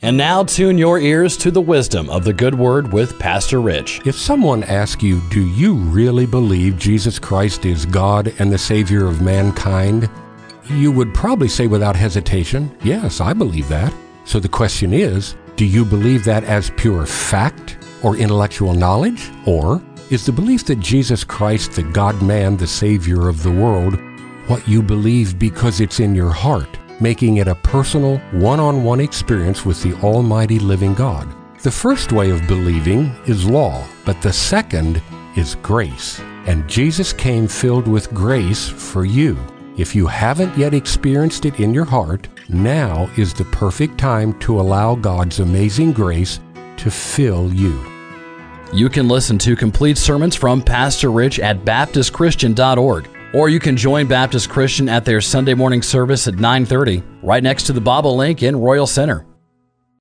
And now tune your ears to the wisdom of the good word with Pastor Rich. If someone asks you, do you really believe Jesus Christ is God and the Savior of mankind? You would probably say without hesitation, yes, I believe that. So the question is, do you believe that as pure fact or intellectual knowledge? Or is the belief that Jesus Christ, the God-man, the Savior of the world, what you believe because it's in your heart, making it a personal, one-on-one experience with the almighty living God? The first way of believing is law, but the second is grace. And Jesus came filled with grace for you. If you haven't yet experienced it in your heart, now is the perfect time to allow God's amazing grace to fill you. You can listen to complete sermons from Pastor Rich at BaptistChristian.org. Or you can join Baptist Christian at their Sunday morning service at 9:30, right next to the Bobolink in Royal Center.